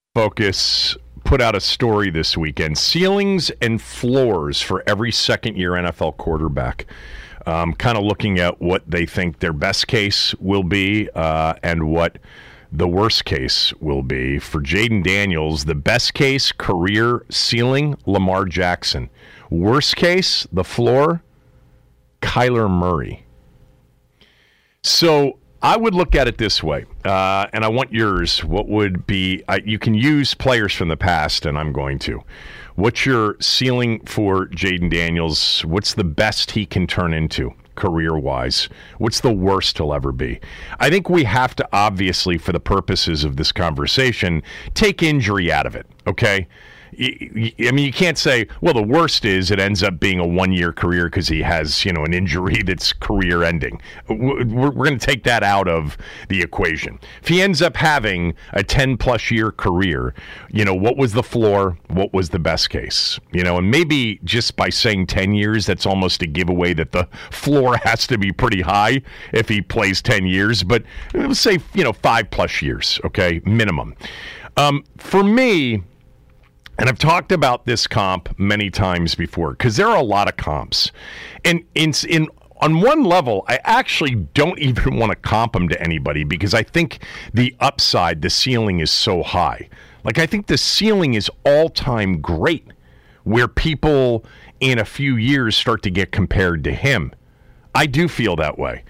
Focus put out a story this weekend. Ceilings and floors for every second-year NFL quarterback. Kind of looking at what they think their best case will be and what the worst case will be. For Jayden Daniels, the best case, career ceiling, Lamar Jackson. Worst case, the floor, Kyler Murray. So I would look at it this way, and I want yours. What would be, you can use players from the past, and I'm going to. What's your ceiling for Jayden Daniels? What's the best he can turn into career-wise? What's the worst he'll ever be? I think we have to, obviously, for the purposes of this conversation, take injury out of it, okay? I mean, you can't say, well, the worst is it ends up being a one-year career because he has, an injury that's career-ending. We're going to take that out of the equation. If he ends up having a 10-plus year career, what was the floor? What was the best case? And maybe just by saying 10 years, that's almost a giveaway that the floor has to be pretty high if he plays 10 years. But let's say, 5-plus years, okay, minimum. For me, and I've talked about this comp many times before because there are a lot of comps. And on one level, I actually don't even want to comp them to anybody because I think the upside, the ceiling is so high. Like, I think the ceiling is all-time great where people in a few years start to get compared to him. I do feel that way.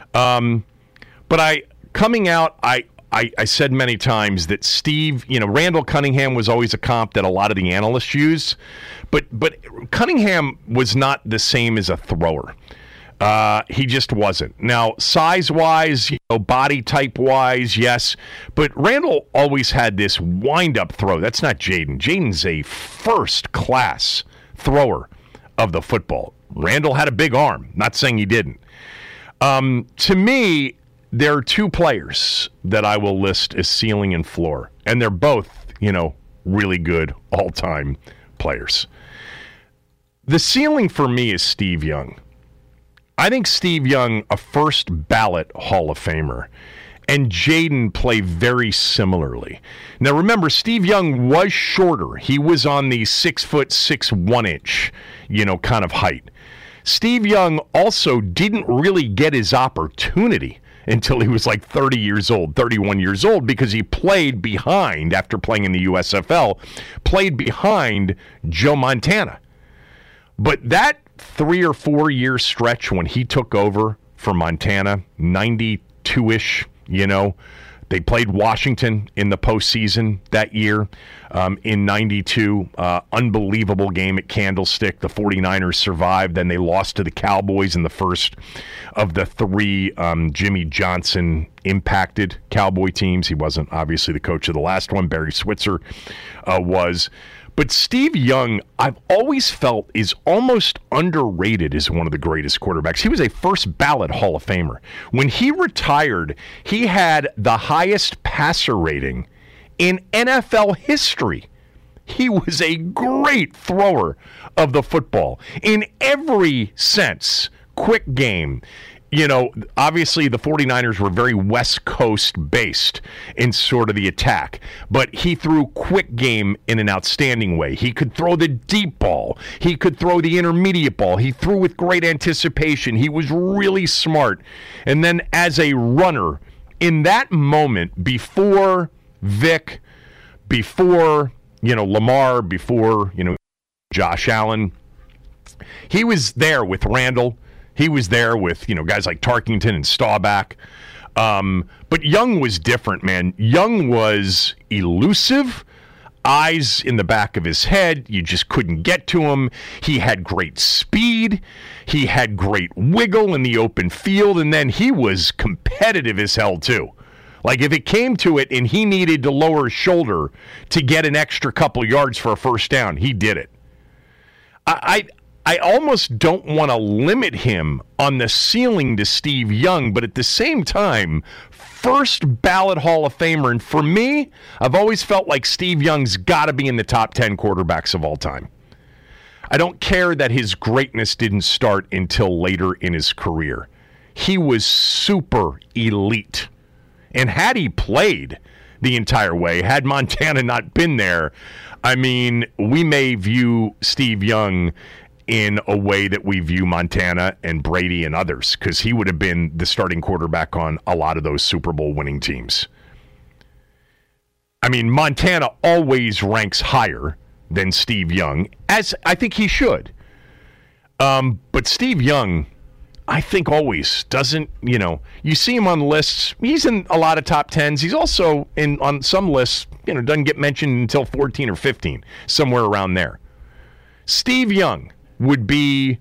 But coming out, I said many times that Steve, Randall Cunningham was always a comp that a lot of the analysts use, but Cunningham was not the same as a thrower. He just wasn't. Now, size-wise, body type-wise, yes, but Randall always had this wind-up throw. That's not Jayden. Jayden's a first-class thrower of the football. Randall had a big arm. Not saying he didn't. To me, there are two players that I will list as ceiling and floor, and they're both, really good all-time players. The ceiling for me is Steve Young. I think Steve Young, a first ballot Hall of Famer, and Jayden play very similarly. Now remember, Steve Young was shorter. He was on the 6'6", 1" kind of height. Steve Young also didn't really get his opportunity until he was like 30 years old, 31 years old, because he played behind, after playing in the USFL, played behind Joe Montana. But that 3 or 4 year stretch when he took over for Montana, 92-ish, they played Washington in the postseason that year in 92. Unbelievable game at Candlestick. The 49ers survived. Then they lost to the Cowboys in the first of the 3 Jimmy Johnson impacted Cowboy teams. He wasn't obviously the coach of the last one. Barry Switzer was. But Steve Young, I've always felt, is almost underrated as one of the greatest quarterbacks. He was a first ballot Hall of Famer. When he retired, he had the highest passer rating in NFL history. He was a great thrower of the football in every sense. Quick game. Obviously the 49ers were very West Coast based in sort of the attack, but he threw quick game in an outstanding way. He could throw the deep ball. He could throw the intermediate ball. He threw with great anticipation. He was really smart. And then as a runner, in that moment, before Vic, before, Lamar, before, Josh Allen, he was there with Randall. He was there with, guys like Tarkington and Staubach. But Young was different, man. Young was elusive, eyes in the back of his head. You just couldn't get to him. He had great speed. He had great wiggle in the open field. And then he was competitive as hell, too. Like, if it came to it and he needed to lower his shoulder to get an extra couple yards for a first down, he did it. I almost don't want to limit him on the ceiling to Steve Young, but at the same time, first ballot Hall of Famer. And for me, I've always felt like Steve Young's got to be in the top 10 quarterbacks of all time. I don't care that his greatness didn't start until later in his career. He was super elite. And had he played the entire way. Had Montana not been there, I mean, we may view Steve Young in a way that we view Montana and Brady and others, because he would have been the starting quarterback on a lot of those Super Bowl winning teams. I mean, Montana always ranks higher than Steve Young, as I think he should. But Steve Young, I think always doesn't, you see him on lists. He's in a lot of top 10s. He's also on some lists, doesn't get mentioned until 14 or 15, somewhere around there. Steve Young would be,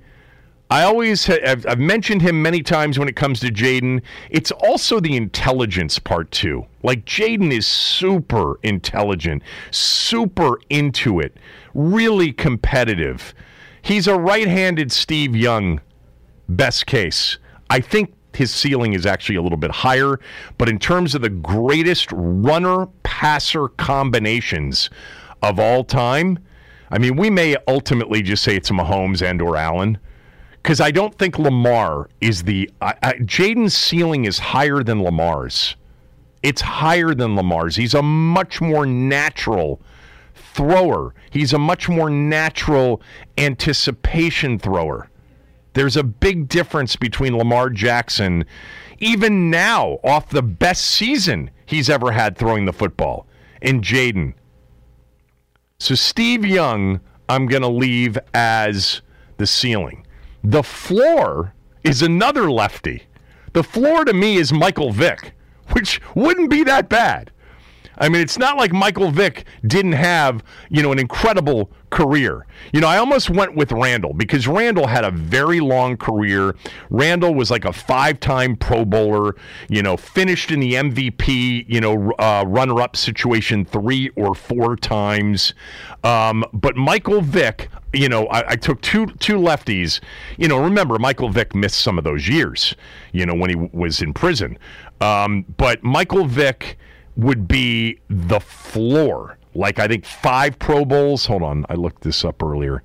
I've mentioned him many times when it comes to Jaden. It's also the intelligence part too. Like, Jaden is super intelligent, super into it, really competitive. He's a right-handed Steve Young, best case. I think his ceiling is actually a little bit higher, but in terms of the greatest runner-passer combinations of all time, I mean, we may ultimately just say it's Mahomes and or Allen, because I don't think Lamar is Jaden's ceiling is higher than Lamar's. It's higher than Lamar's. He's a much more natural thrower. He's a much more natural anticipation thrower. There's a big difference between Lamar Jackson, even now, off the best season he's ever had throwing the football, and Jaden. So Steve Young, I'm going to leave as the ceiling. The floor is another lefty. The floor to me is Michael Vick, which wouldn't be that bad. I mean, it's not like Michael Vick didn't have, an incredible career. I almost went with Randall, because Randall had a very long career. Randall was like a 5-time Pro Bowler, finished in the MVP, runner-up situation 3 or 4 times. But Michael Vick, I took two lefties. Remember, Michael Vick missed some of those years, when he was in prison. But Michael Vick would be the floor. Like, I think 5 Pro Bowls. Hold on, I looked this up earlier.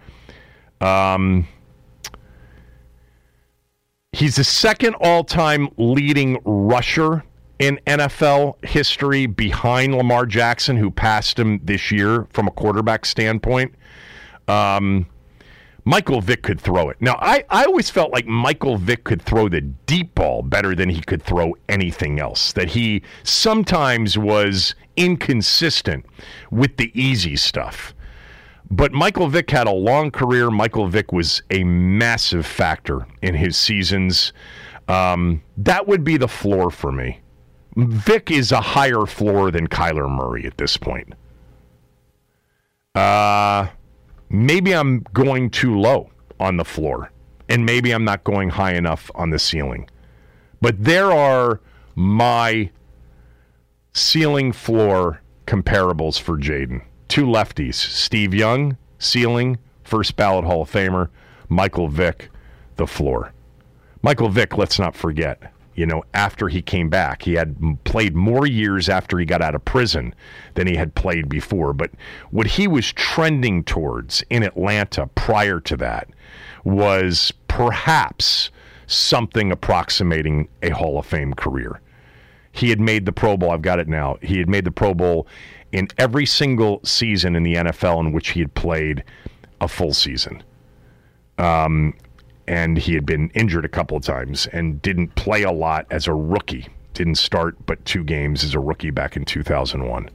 He's the second all-time leading rusher in NFL history, behind Lamar Jackson, who passed him this year from a quarterback standpoint. Michael Vick could throw it. Now, I always felt like Michael Vick could throw the deep ball better than he could throw anything else, that he sometimes was inconsistent with the easy stuff. But Michael Vick had a long career. Michael Vick was a massive factor in his seasons. That would be the floor for me. Vick is a higher floor than Kyler Murray at this point. Maybe I'm going too low on the floor, and maybe I'm not going high enough on the ceiling. But there are my ceiling floor comparables for Jaden. 2 lefties: Steve Young, ceiling, first ballot Hall of Famer; Michael Vick, the floor. Michael Vick, let's not forget, after he came back, he had played more years after he got out of prison than he had played before. But what he was trending towards in Atlanta prior to that was perhaps something approximating a Hall of Fame career. He had made the Pro Bowl. I've got it now. He had made the Pro Bowl in every single season in the NFL in which he had played a full season. And he had been injured a couple of times and didn't play a lot as a rookie. Didn't start but 2 games as a rookie back in 2001.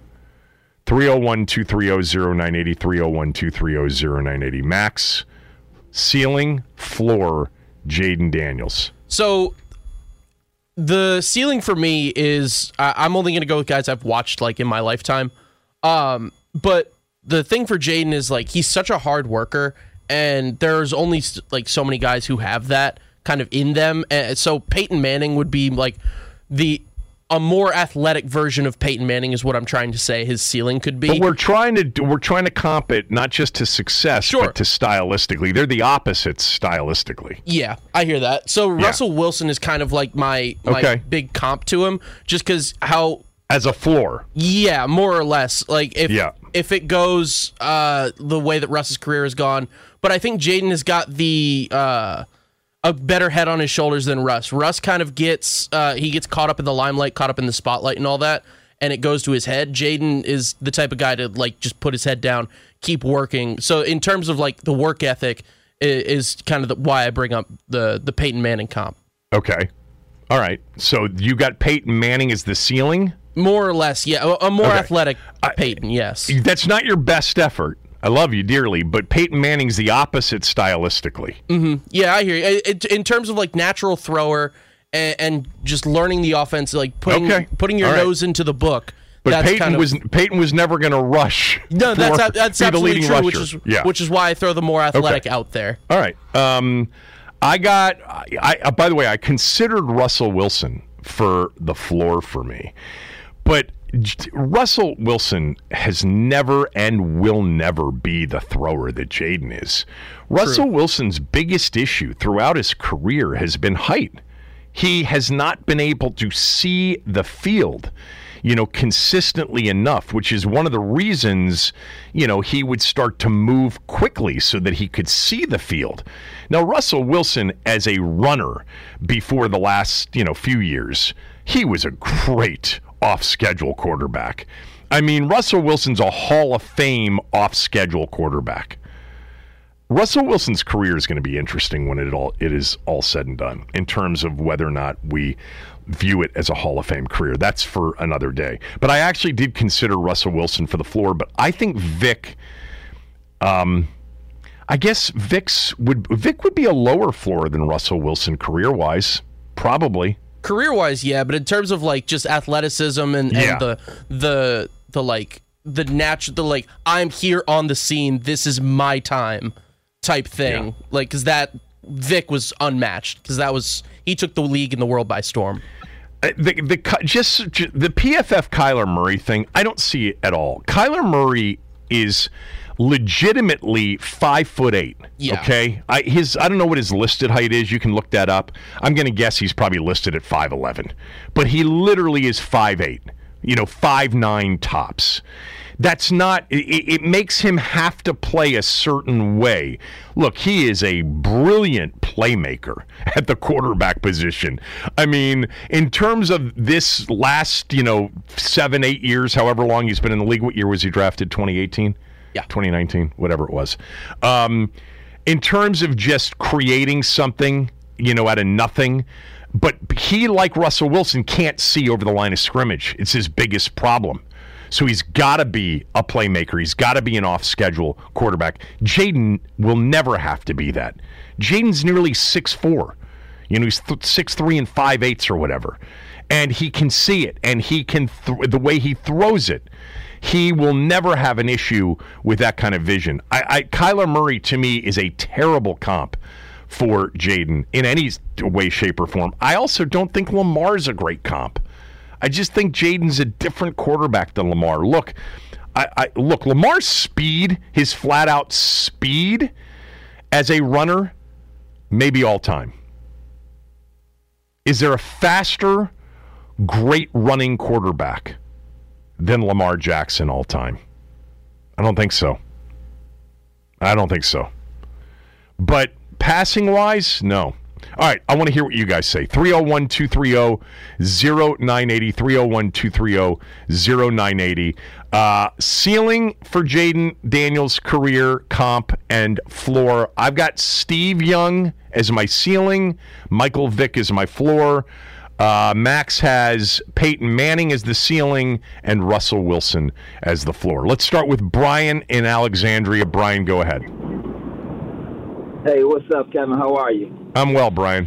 301-230-0980, 301-230-0980. Max, ceiling, floor, Jaden Daniels. So the ceiling for me is, I'm only going to go with guys I've watched like in my lifetime. But the thing for Jaden is, like, he's such a hard worker, and there's only like so many guys who have that kind of in them. And so Peyton Manning would be like a more athletic version of Peyton Manning is what I'm trying to say his ceiling could be. But we're trying to comp it not just to success, but to stylistically. They're the opposites stylistically. Yeah, I hear that. So Russell Wilson is kind of like my big comp to him, just because how as a floor. Yeah, more or less. Like if it goes the way that Russ's career has gone. But I think Jaden has got a better head on his shoulders than Russ. Russ kind of gets caught up in the limelight, caught up in the spotlight and all that. and it goes to his head. Jaden is the type of guy to like just put his head down, keep working. So in terms of like the work ethic is kind of why I bring up the Peyton Manning comp. Okay. All right. So you got Peyton Manning as the ceiling? More or less, yeah. A more athletic Peyton, yes. That's not your best effort. I love you dearly, but Peyton Manning's the opposite stylistically. Mm-hmm. Yeah, I hear you. In terms of like natural thrower and just learning the offense, like putting your nose into the book. But Peyton was never going to rush. No, that's absolutely true. Which is why I throw the more athletic out there. All right. By the way, I considered Russell Wilson for the floor for me, but Russell Wilson has never and will never be the thrower that Jaden is. Russell Wilson's biggest issue throughout his career has been height. He has not been able to see the field, consistently enough, which is one of the reasons, he would start to move quickly so that he could see the field. Now, Russell Wilson, as a runner before the last, few years, he was a great off-schedule quarterback. I mean, Russell Wilson's a Hall of Fame off-schedule quarterback. Russell Wilson's career is going to be interesting when it is all said and done in terms of whether or not we view it as a Hall of Fame career. That's for another day. But I actually did consider Russell Wilson for the floor, but I think Vic, I guess Vic would be a lower floor than Russell Wilson career-wise, probably. Career-wise, yeah, but in terms of like just athleticism and the like I'm here on the scene, this is my time type thing, like because that Vic was unmatched because he took the league and the world by storm. The PFF Kyler Murray thing, I don't see it at all. Kyler Murray is legitimately 5'8". Yeah. Okay, I don't know what his listed height is. You can look that up. I'm going to guess he's probably listed at 5'11", but he literally is 5'8". 5'9" tops. That's not. It makes him have to play a certain way. Look, he is a brilliant playmaker at the quarterback position. I mean, in terms of this last, 7-8 years, however long he's been in the league. What year was he drafted? 2018. Yeah. 2019, whatever it was. In terms of just creating something, out of nothing. But he, like Russell Wilson, can't see over the line of scrimmage. It's his biggest problem. So he's got to be a playmaker. He's got to be an off-schedule quarterback. Jaden will never have to be that. Jaden's nearly 6'4". He's 6'3" and 5/8 or whatever. And he can see it. And he can, the way he throws it, he will never have an issue with that kind of vision. Kyler Murray, to me, is a terrible comp for Jaden in any way, shape, or form. I also don't think Lamar's a great comp. I just think Jaden's a different quarterback than Lamar. Look, Lamar's speed, his flat-out speed as a runner, maybe all time. Is there a faster, great running quarterback than Lamar Jackson all time? I don't think so. But passing-wise, no. All right, I want to hear what you guys say. 301-230-0980, 301-230-0980. Ceiling for Jaden Daniels' career, comp, and floor. I've got Steve Young as my ceiling, Michael Vick as my floor. Max has Peyton Manning as the ceiling and Russell Wilson as the floor. Let's start with Brian in Alexandria. Brian, go ahead. Hey, what's up, Kevin? How are you? I'm well, Brian.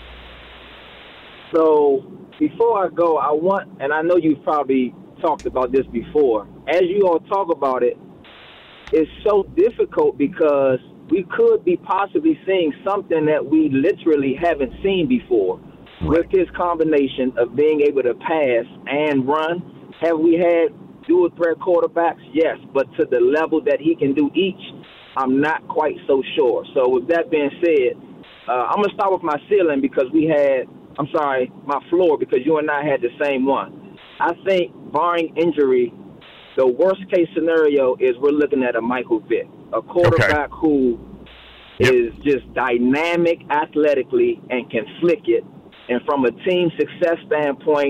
So, before I go, and I know you've probably talked about this before, as you all talk about it, it's so difficult because we could be possibly seeing something that we literally haven't seen before. Right. With his combination of being able to pass and run, have we had dual threat quarterbacks? Yes, but to the level that he can do each, I'm not quite so sure. So with that being said, I'm going to start with my ceiling because my floor, because you and I had the same one. I think, barring injury, the worst-case scenario is we're looking at a Michael Vick, a quarterback who is just dynamic athletically and can flick it. And from a team success standpoint,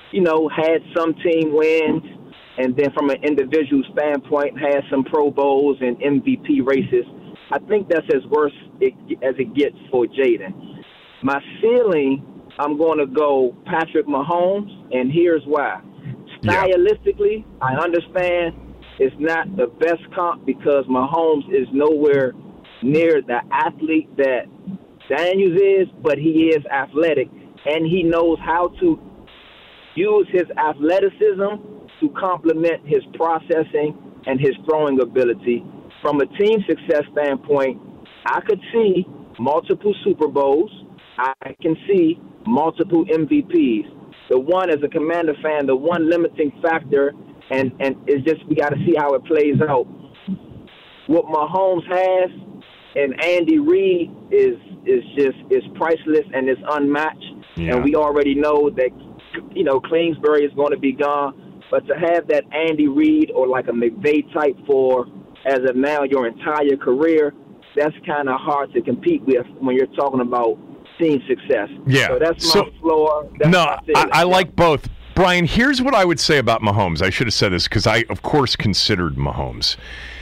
had some team wins, and then from an individual standpoint, had some Pro Bowls and MVP races. I think that's as worse as it gets for Jaden. My ceiling, I'm going to go Patrick Mahomes, and here's why. Stylistically, I understand it's not the best comp because Mahomes is nowhere near the athlete that Daniels is, but he is athletic, and he knows how to use his athleticism to complement his processing and his throwing ability. From a team success standpoint, I could see multiple Super Bowls. I can see multiple MVPs. The one, as a Commander fan, the one limiting factor, and it's just we got to see how it plays out. What Mahomes has and Andy Reid is priceless and is unmatched. Yeah. And we already know that Kingsbury is going to be gone, but to have that Andy Reid or like a McVay type for as of now your entire career, that's kind of hard to compete with when you're talking about team success. Yeah. So that's my floor. I like both. Brian, here's what I would say about Mahomes. I should have said this because I, of course, considered Mahomes.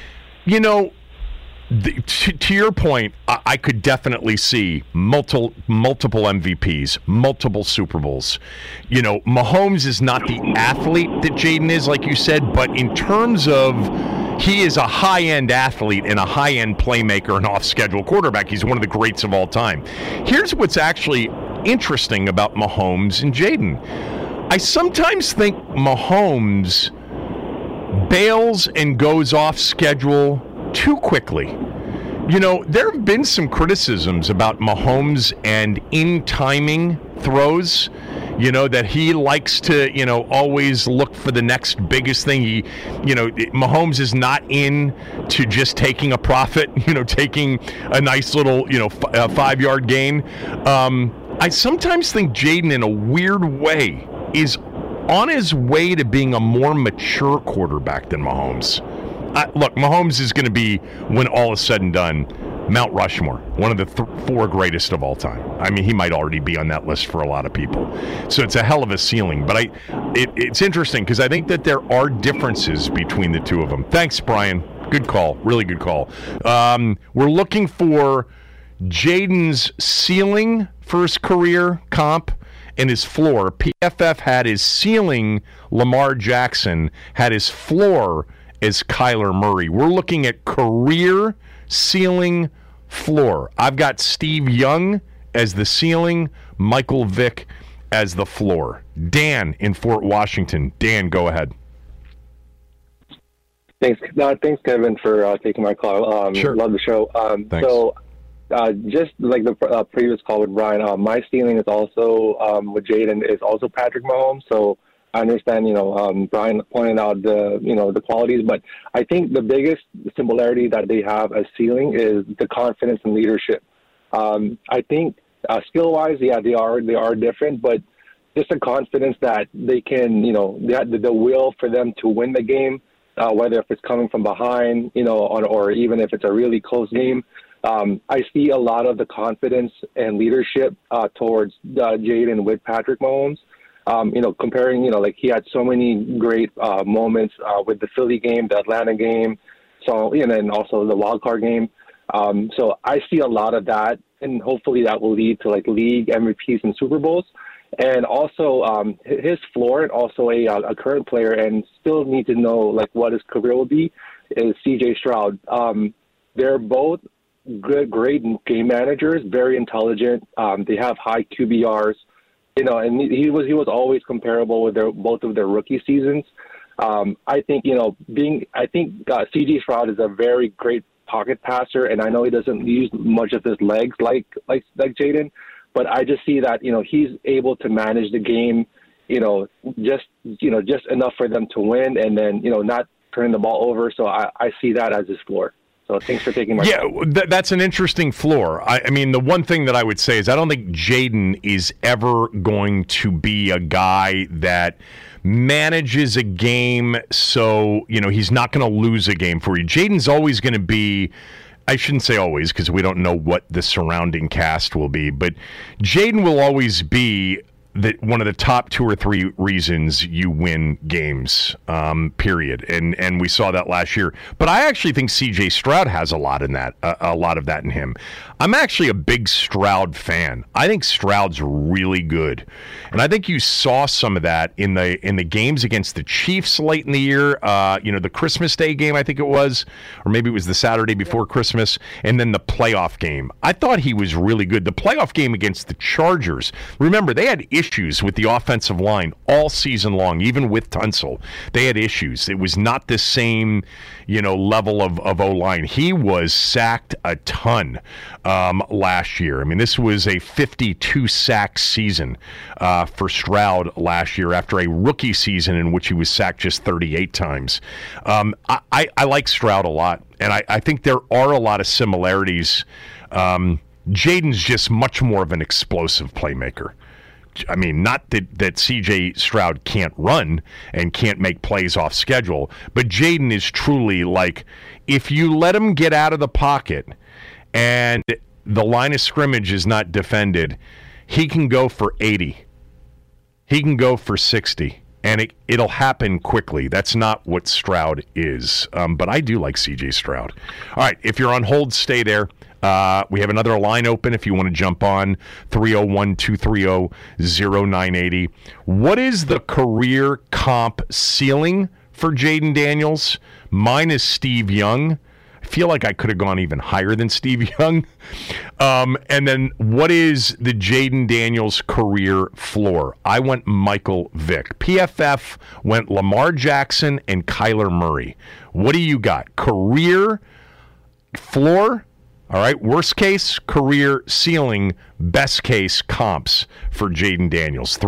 To your point, I could definitely see multiple MVPs, multiple Super Bowls. Mahomes is not the athlete that Jaden is, like you said, but in terms of he is a high-end athlete and a high-end playmaker and off-schedule quarterback. He's one of the greats of all time. Here's what's actually interesting about Mahomes and Jaden. I sometimes think Mahomes bails and goes off schedule too quickly. There have been some criticisms about Mahomes and in-timing throws, that he likes to, always look for the next biggest thing. Mahomes is not in to just taking a profit, taking a nice little, 5-yard gain. I sometimes think Jaden, in a weird way, is on his way to being a more mature quarterback than Mahomes. Look, Mahomes is going to be, when all is said and done, Mount Rushmore, one of the 4 greatest of all time. I mean, he might already be on that list for a lot of people. So it's a hell of a ceiling. But it's interesting because I think that there are differences between the two of them. Thanks, Brian. Good call. Really good call. We're looking for Jaden's ceiling for his career comp and his floor. PFF had his ceiling, Lamar Jackson, had his floor as Kyler Murray. We're looking at career, ceiling, floor. I've got Steve Young as the ceiling, Michael Vick as the floor. Dan in Fort Washington. Dan, go ahead. Thanks, Kevin, for taking my call. Sure. Love the show. Thanks. So, just like the previous call with Brian, my ceiling is also with Jaden is also Patrick Mahomes. So I understand, Brian pointed out the qualities, but I think the biggest similarity that they have as ceiling is the confidence and leadership. I think skill-wise, yeah, they are different, but just the confidence that they can, the will for them to win the game, whether if it's coming from behind, or even if it's a really close game. I see a lot of the confidence and leadership towards Jaden with Patrick Mahomes. Comparing, like he had so many great moments with the Philly game, the Atlanta game, and then also the wild card game. So I see a lot of that, and hopefully that will lead to like league MVPs and Super Bowls. And also his floor, and also a current player, and still need to know like what his career will be, is C.J. Stroud. They're both great game managers, very intelligent. They have high QBRs. And he was always comparable with both of their rookie seasons. I think C.J. Stroud is a very great pocket passer, and I know he doesn't use much of his legs like Jaden, but I just see that he's able to manage the game, just enough for them to win, and then not turn the ball over. So I see that as his floor. So thanks for taking my call. That's an interesting floor. I mean, the one thing that I would say is I don't think Jaden is ever going to be a guy that manages a game so, he's not going to lose a game for you. Jaden's always going to be, I shouldn't say always because we don't know what the surrounding cast will be, but Jaden will always be one of the top 2 or 3 reasons you win games, period. And we saw that last year. But I actually think C.J. Stroud has a lot of that in him. I'm actually a big Stroud fan. I think Stroud's really good, and I think you saw some of that in the games against the Chiefs late in the year. The Christmas Day game, I think it was, or maybe it was the Saturday before Christmas, and then the playoff game. I thought he was really good. The playoff game against the Chargers. Remember, they had issues with the offensive line all season long, even with Tunsil. They had issues. It was not the same, level of O-line. He was sacked a ton last year. I mean, this was a 52 sack season for Stroud last year after a rookie season in which he was sacked just 38 times. I like Stroud a lot, and I think there are a lot of similarities. Jaden's just much more of an explosive playmaker. I mean, not that C.J. Stroud can't run and can't make plays off schedule, but Jaden is truly like, if you let him get out of the pocket and the line of scrimmage is not defended, he can go for 80. He can go for 60, and it'll happen quickly. That's not what Stroud is, but I do like C.J. Stroud. All right, if you're on hold, stay there. We have another line open if you want to jump on, 301-230-0980. What is the career comp ceiling for Jaden Daniels? Mine is Steve Young. I feel like I could have gone even higher than Steve Young. And then what is the Jaden Daniels career floor? I went Michael Vick. PFF went Lamar Jackson and Kyler Murray. What do you got? Career floor? All right, worst case, career ceiling, best case comps for Jaden Daniels.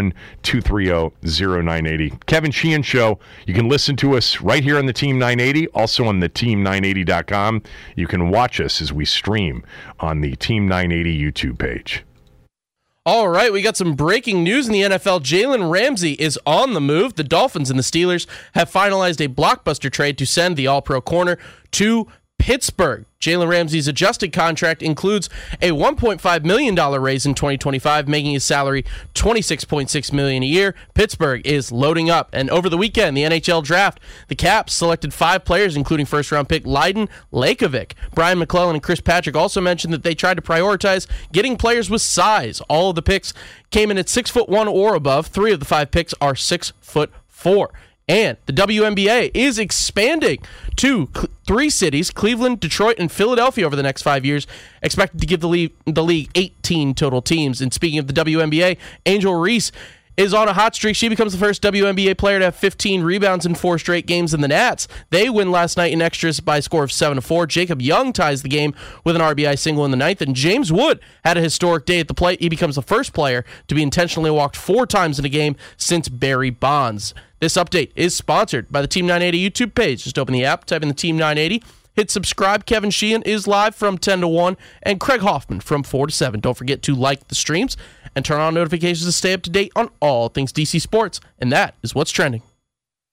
301-230-0980. Kevin Sheehan Show. You can listen to us right here on the Team 980, also on the Team980.com. You can watch us as we stream on the Team 980 YouTube page. All right, we got some breaking news in the NFL. Jalen Ramsey is on the move. The Dolphins and the Steelers have finalized a blockbuster trade to send the All-Pro corner to Pittsburgh. Jalen Ramsey's adjusted contract includes a $1.5 million raise in 2025, making his salary $26.6 million a year. Pittsburgh is loading up. And over the weekend, the NHL draft, the Caps selected 5 players, including first-round pick Leiden Lakovic. Brian McClellan and Chris Patrick also mentioned that they tried to prioritize getting players with size. All of the picks came in at 6'1" or above. 3 of the 5 picks are 6'4". And the WNBA is expanding to 3 cities, Cleveland, Detroit, and Philadelphia over the next 5 years, expected to give the league 18 total teams. And speaking of the WNBA, Angel Reese is on a hot streak. She becomes the first WNBA player to have 15 rebounds in 4 straight games in the Nats. They win last night in extras by a score of 7-4. Jacob Young ties the game with an RBI single in the 9th, and James Wood had a historic day at the plate. He becomes the first player to be intentionally walked 4 times in a game since Barry Bonds. This update is sponsored by the Team 980 YouTube page. Just open the app, type in the Team 980, hit subscribe. Kevin Sheehan is live from 10 to 1, and Craig Hoffman from 4 to 7. Don't forget to like the streams and turn on notifications to stay up to date on all things DC sports. And that is what's trending.